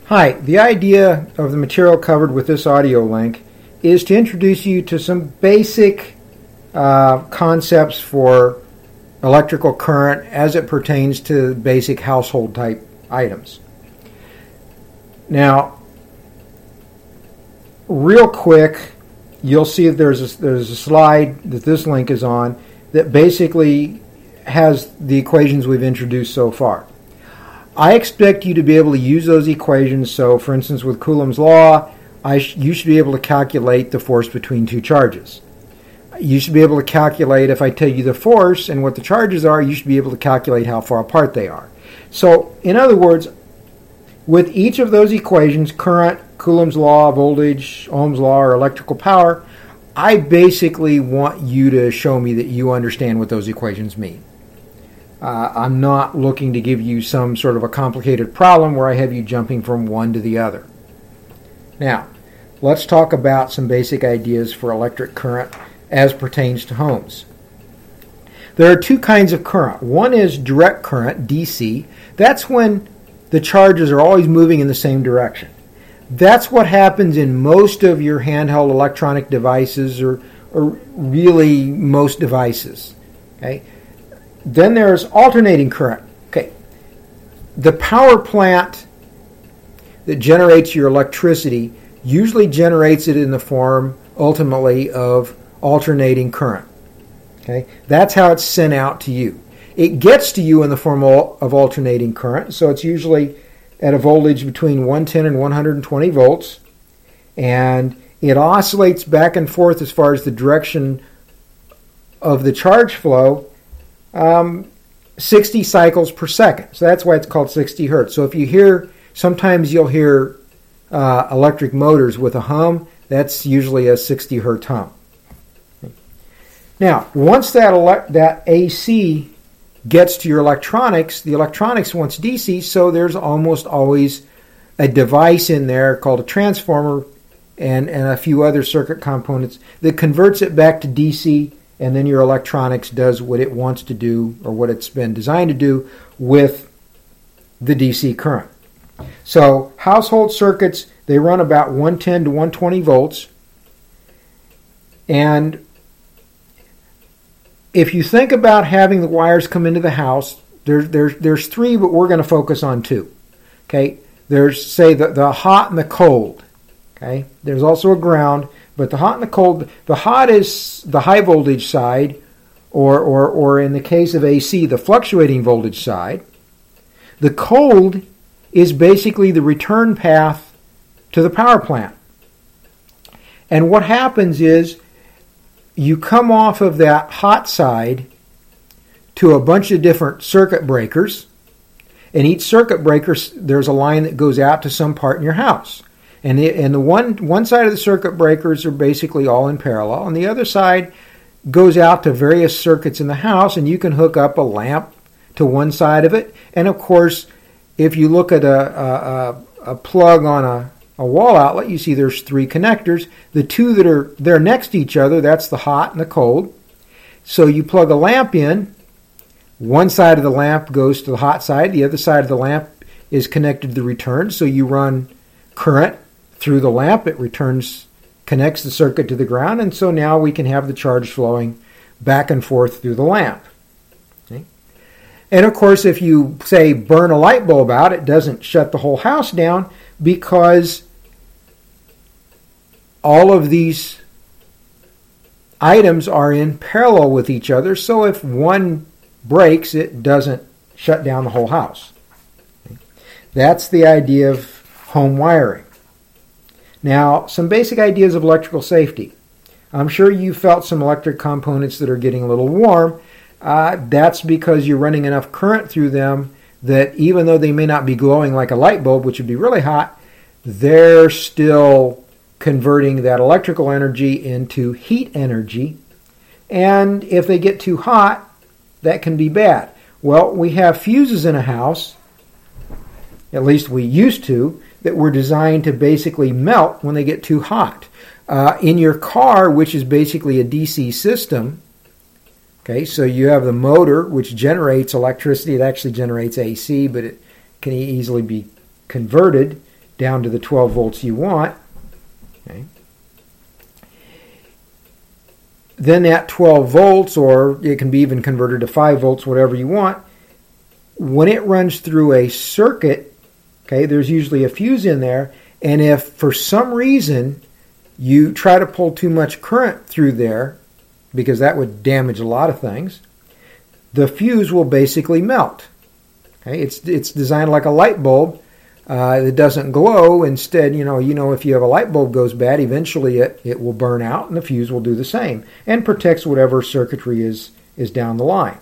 Hi, the idea of the material covered with this audio link is to introduce you to some basic concepts for electrical current as it pertains to basic household type items. Now, real quick, you'll see that there's a slide that this link is on that basically has the equations we've introduced so far. I expect you to be able to use those equations. So, for instance, with Coulomb's law, you should be able to calculate the force between two charges. You should be able to calculate, if I tell you the force and what the charges are, you should be able to calculate how far apart they are. So, in other words, with each of those equations, current, Coulomb's law, voltage, Ohm's law, or electrical power, I basically want you to show me that you understand what those equations mean. I'm not looking to give you some sort of a complicated problem where I have you jumping from one to the other. Now, let's talk about some basic ideas for electric current as pertains to homes. There are two kinds of current. One is direct current, DC. That's when the charges are always moving in the same direction. That's what happens in most of your handheld electronic devices or really most devices. Okay? Then there's alternating current. Okay. The power plant that generates your electricity usually generates it in the form, ultimately, of alternating current. Okay. That's how it's sent out to you. It gets to you in the form of alternating current, so it's usually at a voltage between 110 and 120 volts, and it oscillates back and forth as far as the direction of the charge flow, 60 cycles per second. So that's why it's called 60 hertz. So if you hear, sometimes you'll hear electric motors with a hum, that's usually a 60 hertz hum. Now, once that AC gets to your electronics, the electronics wants DC, so there's almost always a device in there called a transformer and a few other circuit components that converts it back to DC, and then your electronics does what it wants to do or what it's been designed to do with the DC current. So household circuits, they run about 110 to 120 volts, and if you think about having the wires come into the house, there's three, but we're going to focus on two. Okay, there's, say, the hot and the cold. Okay, there's also a ground, but the hot and the cold. The hot is the high voltage side, or in the case of AC, the fluctuating voltage side. The cold is basically the return path to the power plant. And what happens is, you come off of that hot side to a bunch of different circuit breakers, and each circuit breaker, there's a line that goes out to some part in your house. And the one side of the circuit breakers are basically all in parallel, and the other side goes out to various circuits in the house, and you can hook up a lamp to one side of it. And of course, if you look at a plug on a wall outlet, you see there's three connectors. The two that are there next to each other, that's the hot and the cold. So you plug a lamp in. One side of the lamp goes to the hot side. The other side of the lamp is connected to the return. So you run current through the lamp. It connects the circuit to the ground. And so now we can have the charge flowing back and forth through the lamp. Okay? And of course, if you, say, burn a light bulb out, it doesn't shut the whole house down, because all of these items are in parallel with each other, so if one breaks, it doesn't shut down the whole house. That's the idea of home wiring. Now, some basic ideas of electrical safety. I'm sure you felt some electric components that are getting a little warm. That's because you're running enough current through them that even though they may not be glowing like a light bulb, which would be really hot, they're still converting that electrical energy into heat energy. And if they get too hot, that can be bad. Well, we have fuses in a house, at least we used to, that were designed to basically melt when they get too hot. In your car, which is basically a DC system, okay, so you have the motor, which generates electricity. It actually generates AC, but it can easily be converted down to the 12 volts you want. Okay. Then that 12 volts, or it can be even converted to 5 volts, whatever you want, when it runs through a circuit, okay, there's usually a fuse in there, and if for some reason you try to pull too much current through there, because that would damage a lot of things, the fuse will basically melt. Okay, it's designed like a light bulb. It doesn't glow. Instead, if you have a light bulb goes bad, eventually it will burn out, and the fuse will do the same and protects whatever circuitry is down the line.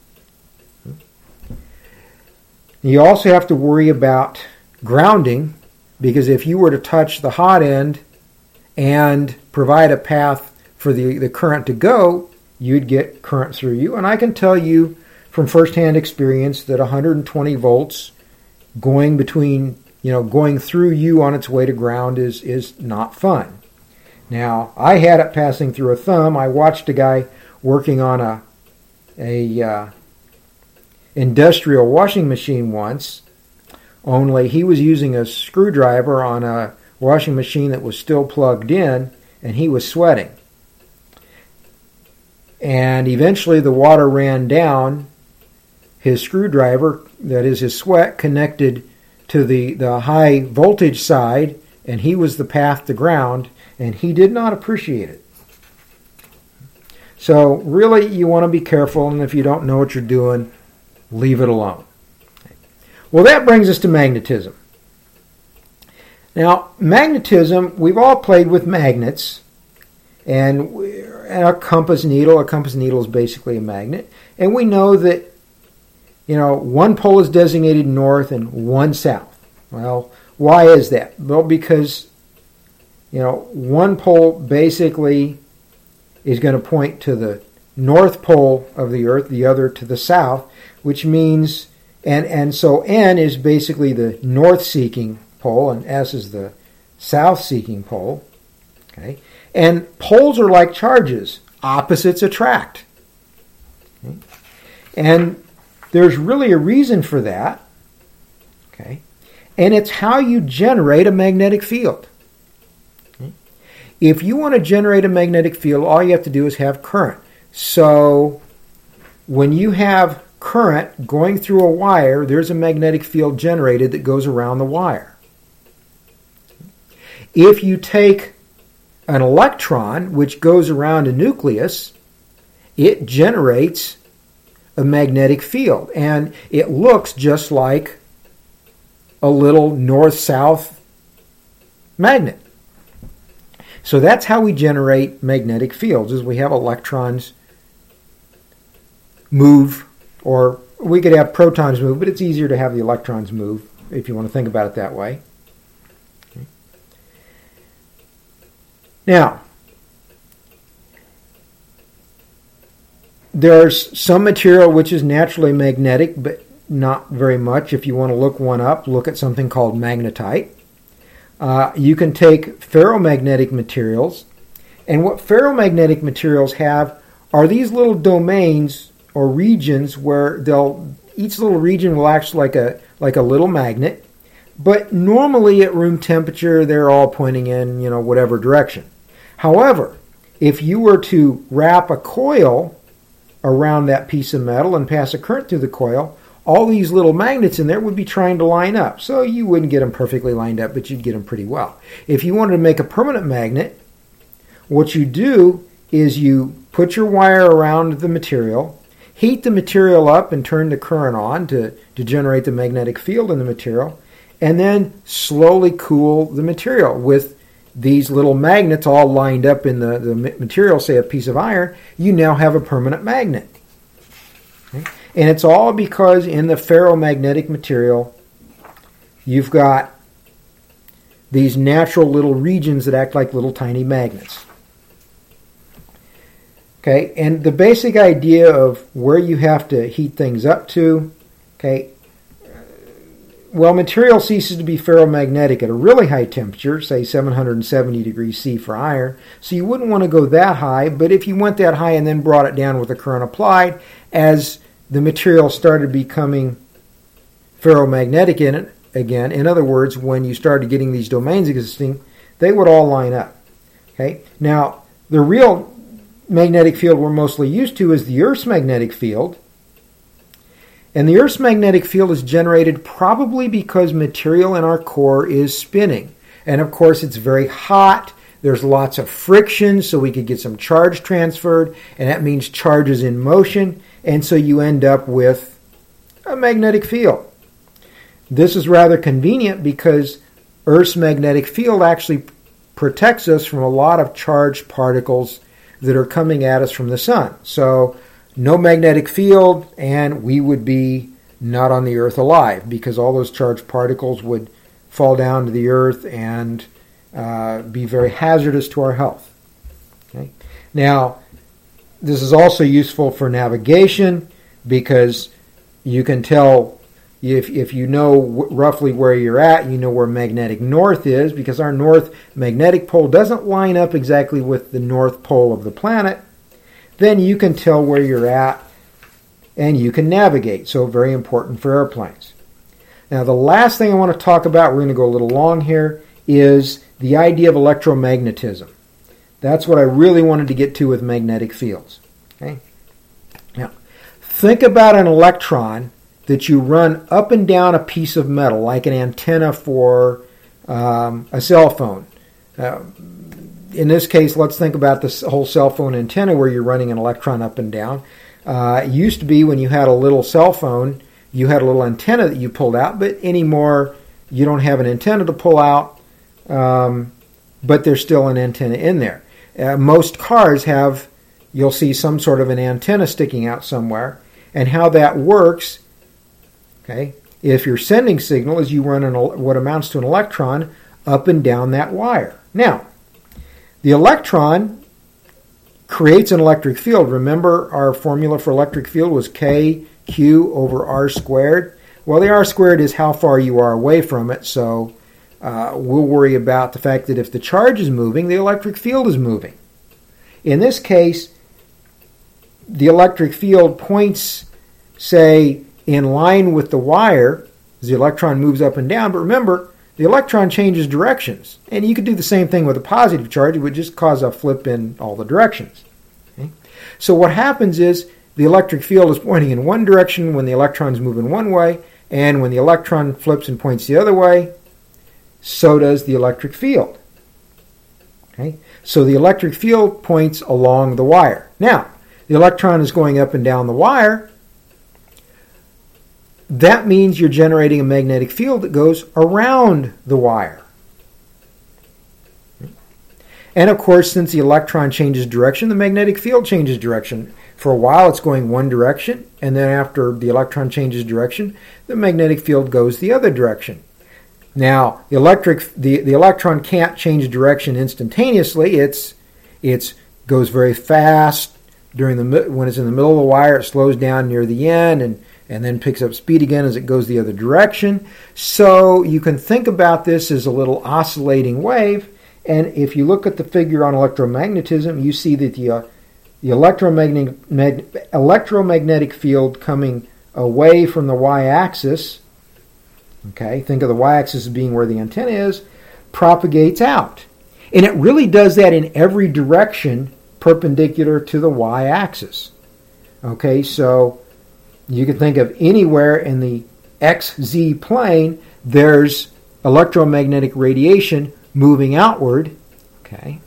You also have to worry about grounding, because if you were to touch the hot end and provide a path for the current to go, you'd get current through you. And I can tell you from firsthand experience that 120 volts going through you on its way to ground is not fun. Now, I had it passing through a thumb. I watched a guy working on a industrial washing machine once, only he was using a screwdriver on a washing machine that was still plugged in, and he was sweating. And eventually the water ran down his screwdriver, that is his sweat, connected to the high voltage side, and he was the path to ground, and he did not appreciate it. So really you want to be careful, and if you don't know what you're doing, leave it alone. Well, that brings us to magnetism. Now, magnetism, we've all played with magnets, and a compass needle is basically a magnet, and we know that one pole is designated north and one south. Well, why is that? Well, because one pole basically is going to point to the north pole of the earth, the other to the south, which means, and so N is basically the north-seeking pole, and S is the south-seeking pole. Okay, and poles are like charges; opposites attract. Okay? And there's really a reason for that. Okay, and it's how you generate a magnetic field. Okay? If you want to generate a magnetic field, all you have to do is have current. So when you have current going through a wire, there's a magnetic field generated that goes around the wire. If you take an electron, which goes around a nucleus, it generates a magnetic field, and it looks just like a little north-south magnet. So that's how we generate magnetic fields, is we have electrons move, or we could have protons move, but it's easier to have the electrons move if you want to think about it that way. Okay. Now, there's some material which is naturally magnetic, but not very much. If you want to look one up, look at something called magnetite. You can take ferromagnetic materials, and what ferromagnetic materials have are these little domains or regions where each little region will act like a little magnet, but normally at room temperature they're all pointing in whatever direction. However, if you were to wrap a coil around that piece of metal and pass a current through the coil, all these little magnets in there would be trying to line up. So you wouldn't get them perfectly lined up, but you'd get them pretty well. If you wanted to make a permanent magnet, what you do is you put your wire around the material, heat the material up and turn the current on to generate the magnetic field in the material, and then slowly cool the material with these little magnets all lined up in the material, say a piece of iron. You now have a permanent magnet. Okay? And it's all because in the ferromagnetic material, you've got these natural little regions that act like little tiny magnets. Okay, and the basic idea of where you have to heat things up to, okay, well, material ceases to be ferromagnetic at a really high temperature, say 770 degrees C for iron, so you wouldn't want to go that high, but if you went that high and then brought it down with a current applied, as the material started becoming ferromagnetic again. In other words, when you started getting these domains existing, they would all line up. Okay. Now, the real magnetic field we're mostly used to is the Earth's magnetic field. And the Earth's magnetic field is generated probably because material in our core is spinning. And of course, it's very hot. There's lots of friction, so we could get some charge transferred, and that means charge is in motion, and so you end up with a magnetic field. This is rather convenient because Earth's magnetic field actually protects us from a lot of charged particles that are coming at us from the sun. So no magnetic field, and we would be not on the Earth alive because all those charged particles would fall down to the Earth and be very hazardous to our health. Okay? Now, this is also useful for navigation because you can tell if you know roughly where you're at, you know where magnetic north is, because our north magnetic pole doesn't line up exactly with the north pole of the planet. Then you can tell where you're at and you can navigate. So very important for airplanes. Now, the last thing I want to talk about, we're going to go a little long here, is the idea of electromagnetism. That's what I really wanted to get to with magnetic fields. Okay? Now, think about an electron that you run up and down a piece of metal, like an antenna for a cell phone. In this case, let's think about this whole cell phone antenna where you're running an electron up and down. It used to be when you had a little cell phone, you had a little antenna that you pulled out, but anymore you don't have an antenna to pull out, but there's still an antenna in there. Most cars have, you'll see some sort of an antenna sticking out somewhere, and how that works, okay, if you're sending signal is you run what amounts to an electron up and down that wire. Now, the electron creates an electric field. Remember our formula for electric field was KQ over R squared. Well, the R squared is how far you are away from it, so we'll worry about the fact that if the charge is moving, the electric field is moving. In this case, the electric field points, say, in line with the wire as the electron moves up and down, but remember, the electron changes directions. And you could do the same thing with a positive charge. It would just cause a flip in all the directions. Okay? So what happens is the electric field is pointing in one direction when the electrons move in one way, and when the electron flips and points the other way, so does the electric field. Okay? So the electric field points along the wire. Now, the electron is going up and down the wire. That means you're generating a magnetic field that goes around the wire. And of course, since the electron changes direction, the magnetic field changes direction. For a while, it's going one direction, and then after the electron changes direction, the magnetic field goes the other direction. Now, the electron can't change direction instantaneously. It goes very fast when it's in the middle of the wire. It slows down near the end and then picks up speed again as it goes the other direction. So you can think about this as a little oscillating wave. And if you look at the figure on electromagnetism, you see that the electromagnetic field coming away from the y-axis, okay, think of the y-axis as being where the antenna is, propagates out. And it really does that in every direction perpendicular to the y-axis. Okay, so you can think of anywhere in the XZ plane, there's electromagnetic radiation moving outward. Okay.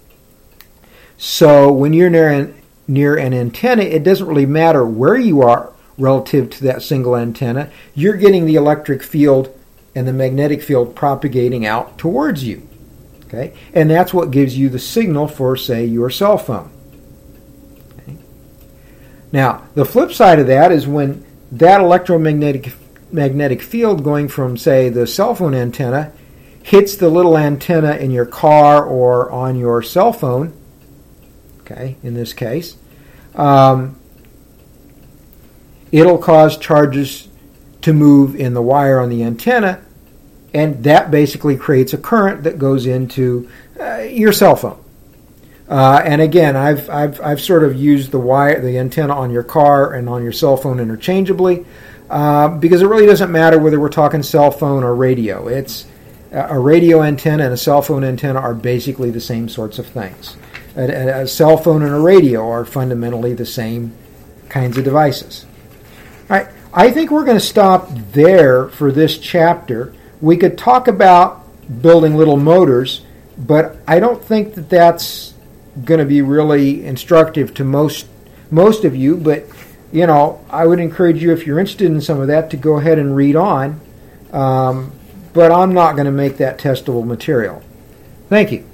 So when you're near an antenna, it doesn't really matter where you are relative to that single antenna. You're getting the electric field and the magnetic field propagating out towards you. Okay? And that's what gives you the signal for, say, your cell phone. Now, the flip side of that is when that electromagnetic field going from, say, the cell phone antenna hits the little antenna in your car or on your cell phone, okay, in this case, it'll cause charges to move in the wire on the antenna, and that basically creates a current that goes into your cell phone. And again, I've sort of used the antenna on your car and on your cell phone interchangeably. because it really doesn't matter whether we're talking cell phone or radio. It's a radio antenna and a cell phone antenna are basically the same sorts of things. A cell phone and a radio are fundamentally the same kinds of devices. All right, I think we're going to stop there for this chapter. We could talk about building little motors, but I don't think that that's going to be really instructive to most of you. But I would encourage you, if you're interested in some of that, to go ahead and read on. But I'm not going to make that testable material. Thank you.